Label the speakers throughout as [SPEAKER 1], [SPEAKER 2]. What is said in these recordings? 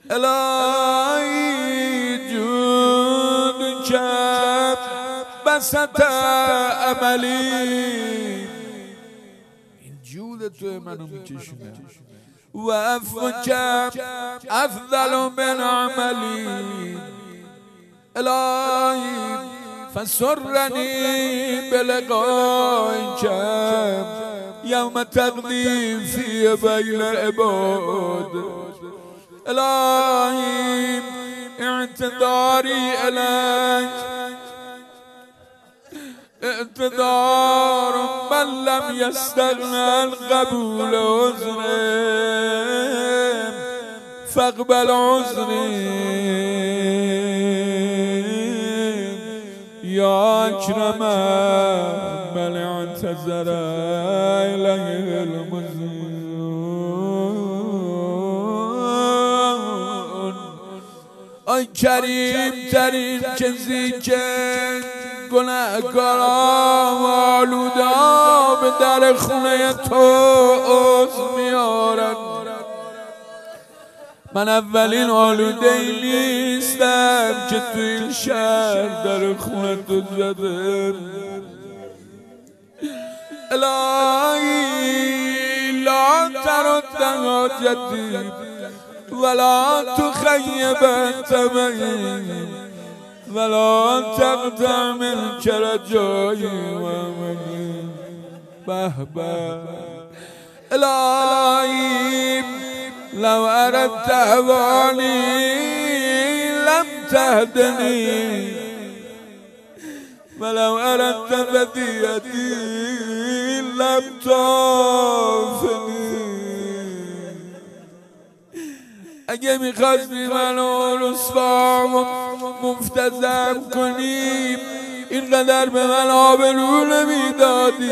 [SPEAKER 1] الهی جود کرد بسط عملی، این جود تو منو میکشونه. و عفو کرد افضل من عملی، الهی فسرنی بلقائک یوم تقضی فی بین عباد. الهی اعتذاری الیک اعتذار من لم یستغن عن قبول عذرم فاقبل عذری یا اکرم من اعتذر الیه المذنبون. ای کریم ترین کسی که گناهکاران و آلودا به در خونه تو عذر میارن. من اولین آلوده ای نیستم که تو این شهر در خونه تو زدم. الهی لا ترد حاجتی ولا تخیب طمعی ولا تقطع منك رجایی و املی. به به الهی لو اردت هوانی لم تهدنی ولو اردت بدیتی لم تعافنی. اگه میخواستی منو رسوا و مفتزم کنی اینقدر به من آبرو نمیدادی.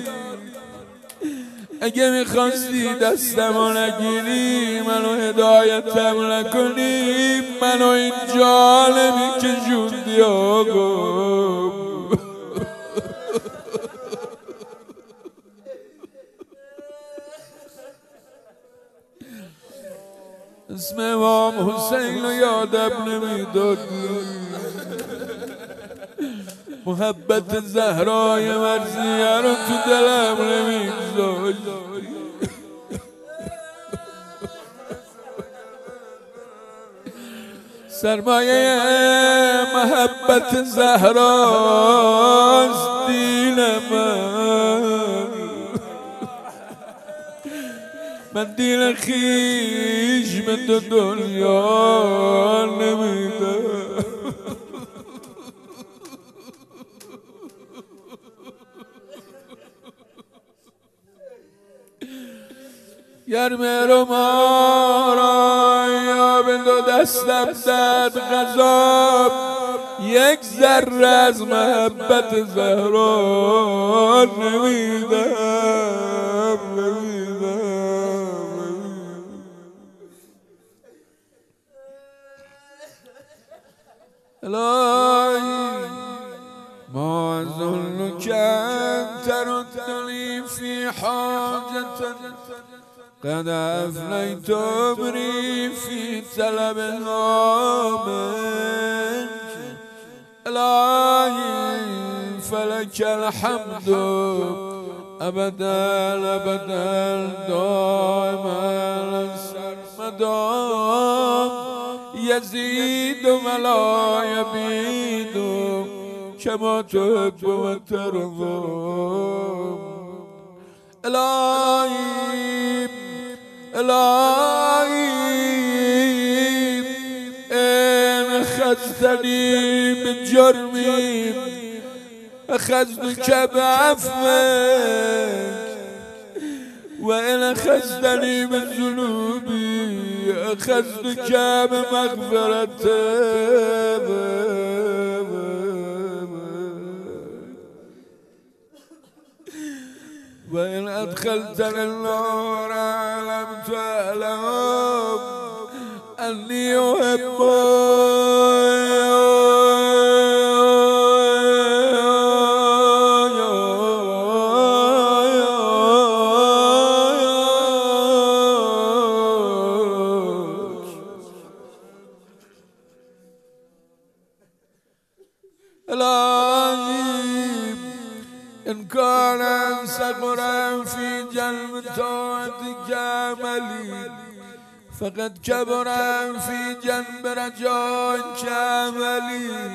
[SPEAKER 1] اگه میخواستی دستمو نگیری منو هدایتم نکنی منو اینجا نمیکشوندی آقا. اسم امام حسین رو یادم نمیدادی، محبت زهرای مرضیه رو تو دلم نمیگذاشتی. سرمایه محبت زهراست دین من دین خیش به تو دنیا نمیدم. گرمه رو مارا یا به دو دستم داد غذاب یک ذره از محبت زهرا نمیدم. الهی ما ظنك أن تردني في حاجة قد أفنيت عمري في طلبها منك. الهي فلك الحمد أبدا أبدا دائما سرمدا يزيد ولا يبيد كما تحب وترضى. الهي إن أخذتني بجرمي أخذتك بعفوك وإن أخذتني من ذنوبي أخذتك بمغفرتك. وإن أدخلتني النار لم تعلم أني أحبك. إلهي إن كان صغرا في جلب طاعتك عملي فقد كبر في جنب رجائك عملي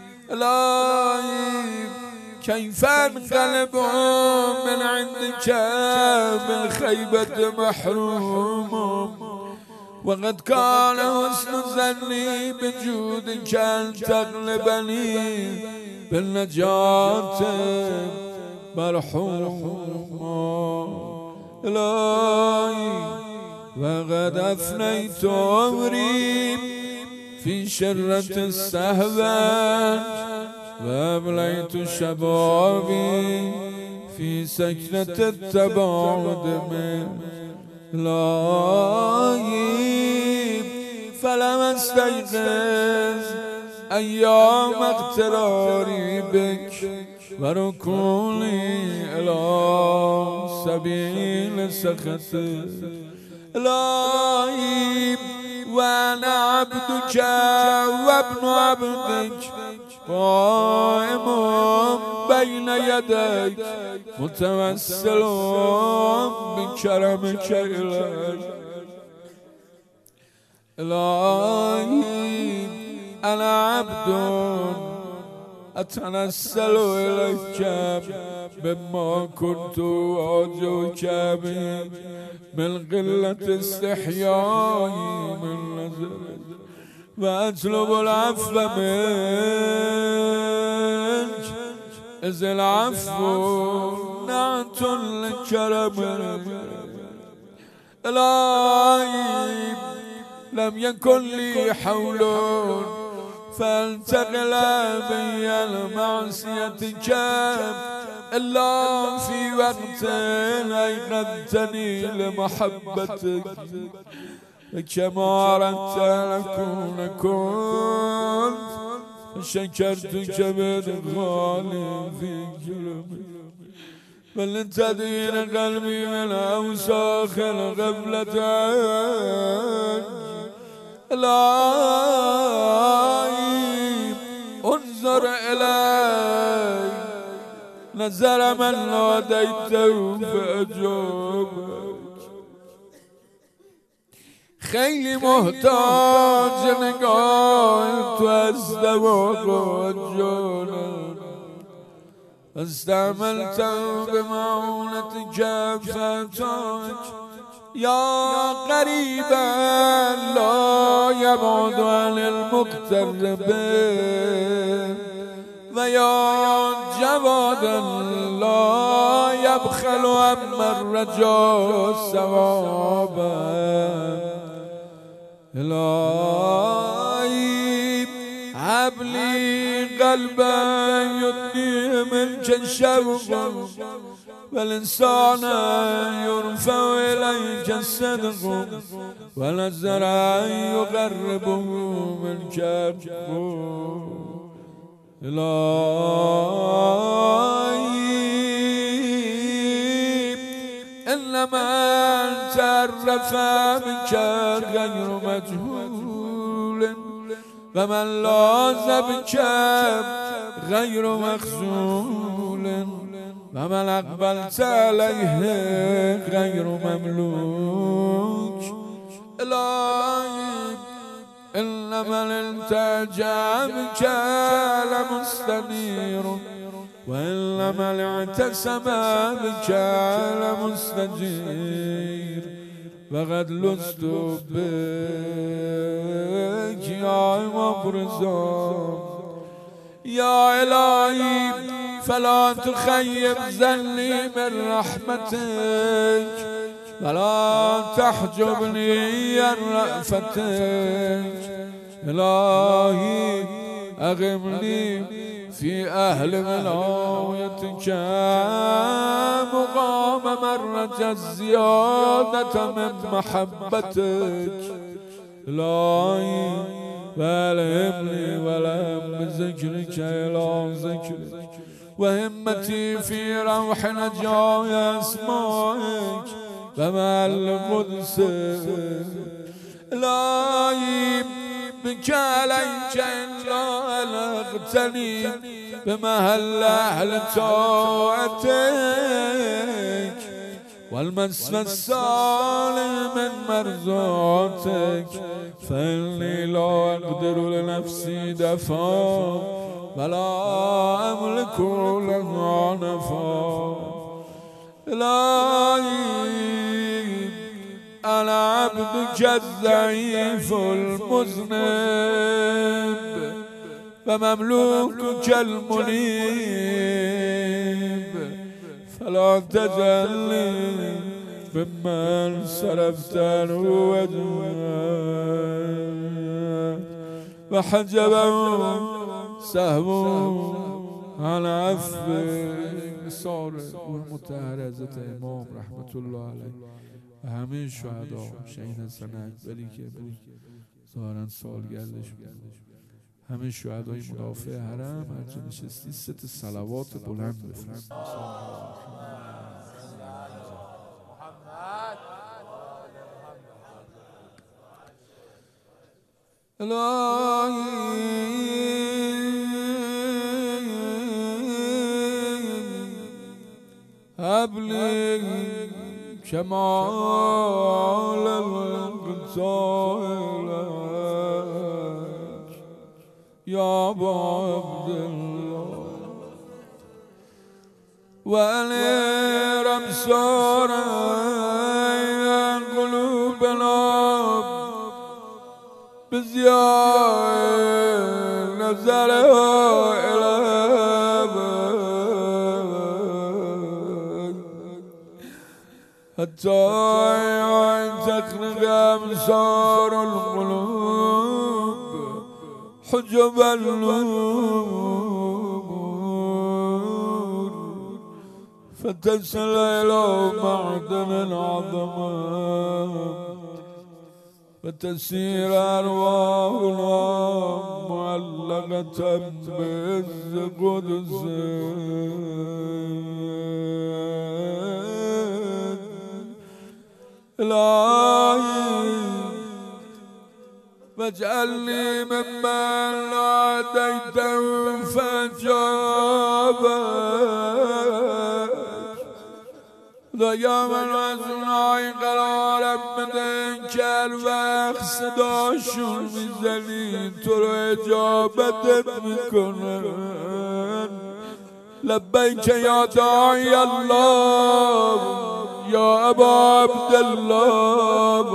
[SPEAKER 1] إلهي كيف انقلب من عندك بالخيبة محروم وقد كان حسن ظني بجودك أن تغلبني بالنجاة مرحوم إلهي وقد أفنيت عمري في شرة السهوان وأبليت شبابي في سكنة التباعد من إلهي فلم استيقظ أيام اغتراري بك وركوني إلى سبيل سخطك إلهي وأنا عبدك وابن عبدك قائم بين يديك متوسل بكرمك إلهي أنا عبد أتنسل إليك مما كنت أرجوك به من قلة استحيائي من نظرك وأطلب العفو منك إذ العفو نعت للكرم إلهي لم يكن لي حول فانتقل بي المعصية إلا في وقت أيقظتني لمحبتك كما أردت أن أكون كنت فشكرتك بإدخالي في كرمك بل تدين قلبي من أوساخ الغفلة إلهي انظر إلي نظر من ناديته فأجابك خیلی محتاج نگاه تو از دواقات جانم استعملته بمعونة كفتك يا قريبا لا يبعد عن المقترب ويا جوادا لا يبخل عما الرجاء ثوابا إلهي هب لي قلبا يدني منك الشوق والإنسان يرفع إليك الصدق والزرع يقربه منك الجفو إلهي إنما أنت الرفع منك غير مجهول ومن لاذ بك غير مخذول ومن أقبلت عليه غير مملوك إلهي إنما الالتجا بك لمستنير وإنما الاعتصم بك لمستجير وقد لست بك يا مبرزا يا إلهي فلا تخيب ظني من رحمتك ولا تحجبني عن رأفتك إلهي أغمني في أهل ولايتك مقام مرة الزيادة من محبتك إلهي والهمني ولم بذكرك إلى ذكرك وهمتي في روح نجاة أسمائك ومع القدس إلهي بك عليك إلا ألغتني بمحل أهل طاعتك والمسفى الصالح من مرضاتك فإني لا أقدر لنفسي دفعا ولا أملك لها نفعا إلهي أنا عبدك الضعيف المذنب ومملوكك المنيب فلا تجعلني ممن صرفت عنه وجهك وحجبه سهو عن عفوك صار والمطهر حضرت امام رحمت الله علیه و همه شهدا شهید حسن اکبری که ظاهرا سالگردش همه شهدای مدافع حرم هرچه نشستی ست صلوات بلند بفرست هب لي كمال القتال يا أبا عبد الله وأنير أبصارا قلوبنا بزياء نزلها إليك حتى تخرج أبصار القلوب حجب النور فتصل إلى معدن العظمة فتسير أرواحنا معلقة بعز قدس إلهي واجعلني ممن ناديته فاجابك خدایا من از اونهای قرارم بده که هر وقت صداشون میزنی تو رو اجابتت میکنن لبیک یا داعی الله یا ابا عبدالله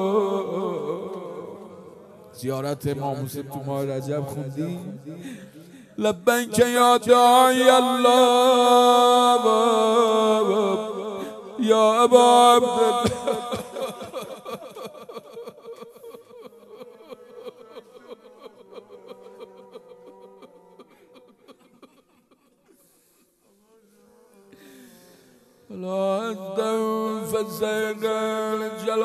[SPEAKER 1] زیارت امام حسین تو ماه رجب خوندی لبیک یا داعی الله یا ابا عبدالله لا أزدو فسيقال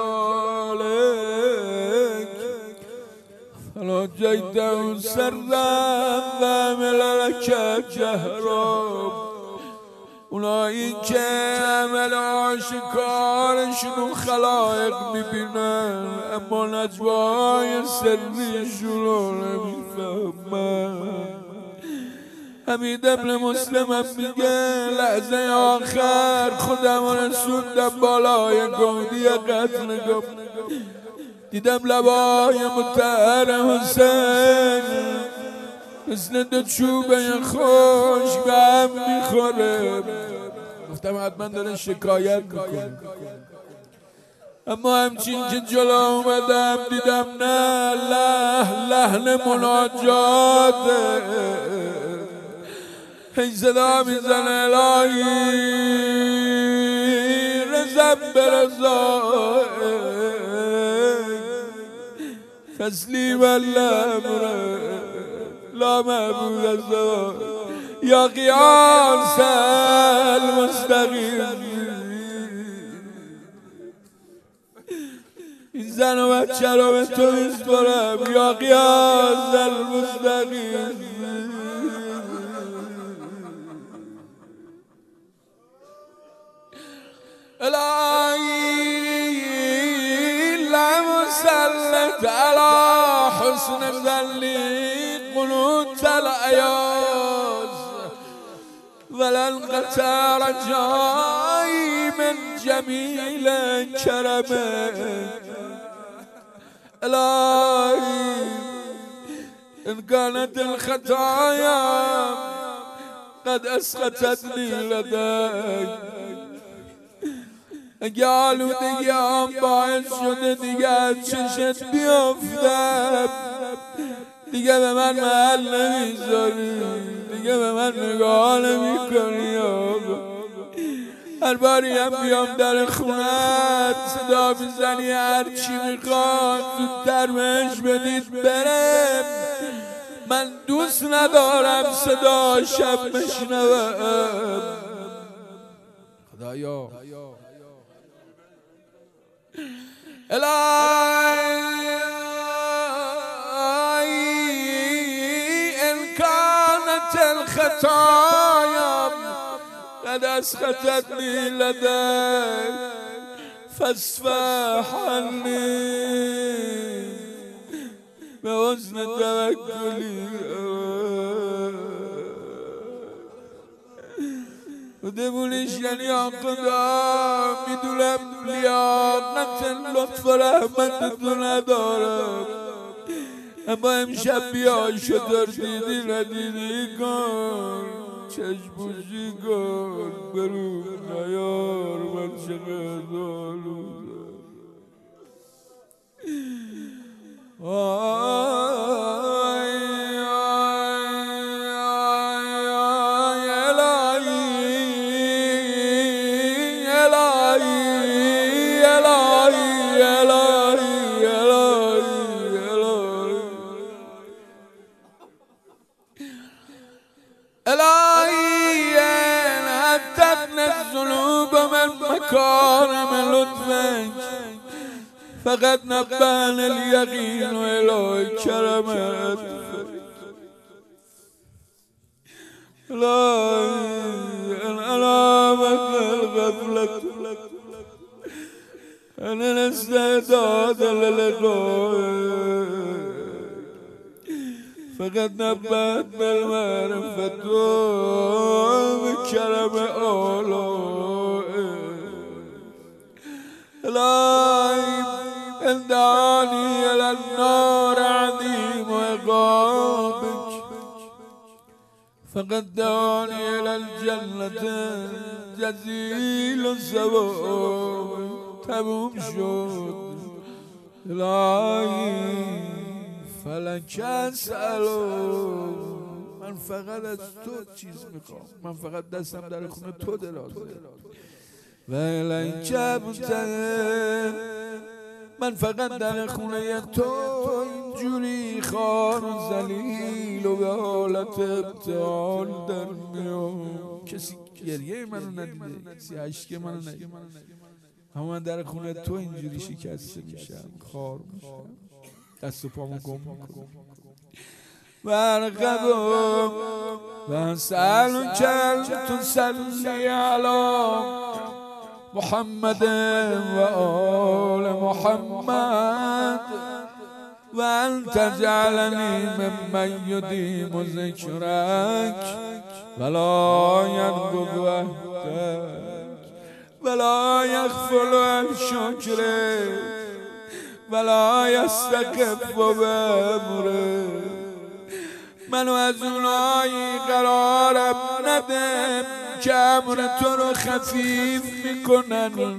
[SPEAKER 1] جلالك فلا جيته سرا ذامل لك جهرا اونایی که عمل آشکارشون خلایق میبینن اما نجوای سریشون رو نمیفهمن حمید ابن مسلم هم میگه لحظه آخر خودم رسوندم بالای گودی قتل گم دیدم لبای مطهر حسین مثل دو چوبه خوش به هم میخوره گفتم حتما داره شکایت میکنه اما همچین که جلو اومدم دیدم نه لحن مناجاته هی صدا میزنه الهی رزم برزا تسلیم الامر لا معبود ازا یا قیاس المستقیم این زن و بچه رو به تو میسپرم یا قیاس المستقیم الهی لم سلط على حسین حسن ذلی قنوت العیاز ولن قطر جایی من جمیل کرمه الهی إن كانت الخطايا قد أسقطتني لديك قالوا دیگه باعث شده دیگه چشت بیافتم دیگه به من محل نمیذاری دیگه به من نگاه نمیکنی هر باری هم بیام در خونت صدا میزنی هرچی میخواد زودتر بهش بدید برم من دوست ندارم صدا شب بشنوم خدایا الهی ان كانت الخطايا قد اسقطتني لديك فاصفح عني بحسن توكلي ودبولش یعنی آقا میدونم لیاقت لطف و رحمت تو ندارم اما امشب بیا شطور دیدی ندیدی کن چشم پوشی کن برو نیار من چقدر آلودم الهی هتتنا الذنوب من مكارم لطفك فقد نبأنا اليقين إلى كرمك الهي أنا مثل الغفلة أنا الاستعداد للقائك فقد نبأتنا المعرفة بكرم آلائك الهي إن دعاني إلى النار عظيم عقابك فقد دعاني إلى الجنة جزيل ثوابك تموم شد الهي فلک اسألو من فقط از تو چیز میخوام من فقط دستم در خونه تو درازه و الیک ابتهل من فقط در خونه تو اینجوری خار و ذلیل و به حالت ابتهال در میام کسی گریه منو ندیده کسی عشق منو ندیده اما من در خونه تو اینجوری شکسته میشم خار میشم دست و پامو گم میکنم ورقبم و سألو کل تسلی علی محمد و آل محمد و ان تجعلنی ممن یدیم ذکرک ولا ینقض وحدک ولا یغفل عن شکرک ولا یستکف بامره منو از اونایی قرارم ندم که امر تو رو خفیف میکنن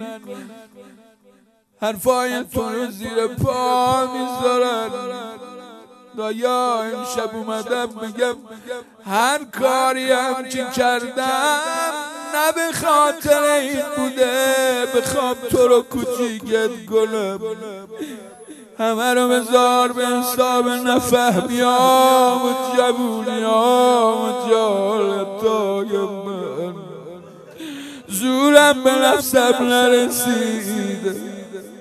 [SPEAKER 1] حرفای تو رو زیر پا میذارن دایا امشب اومدم میگم هر کاری هم که کردم نه به خاطر این بوده بخوام تو رو کوچیکت کنم همه رو بذار به حساب نفهمیام و جوونیام و جالتای من زورم به نفسم نرسیده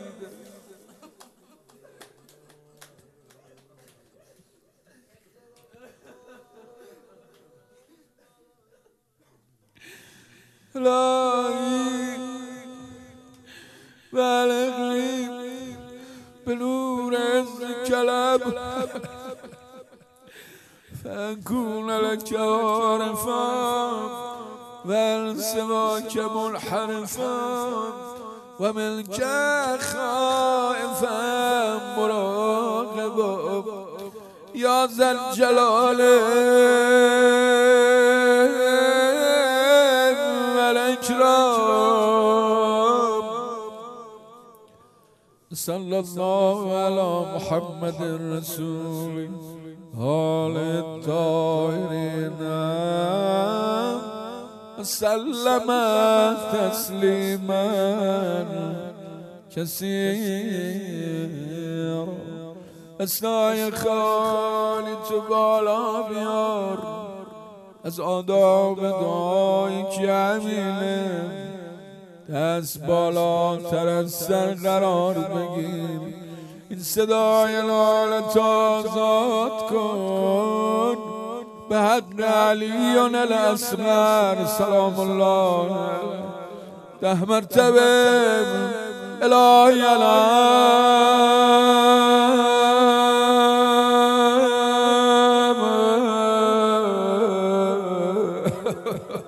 [SPEAKER 1] الهی بلغنی به نور عز کلم فأكون لك عارفا والسواك منحرفا ومنك خائفا مراقبا يا ذا الجلال والإكرام صلى الله على محمد الرسول آل الطاهرين وسلم تسليما كثيرا اسنای خالی تو بالا بیار از آداب دعایی که امینه دست بالاتر از سر قرار بگیر این صدای لالت آزاد کن به حق علیون الاصغر سلام الله علیه 10 مرتبه الهی علم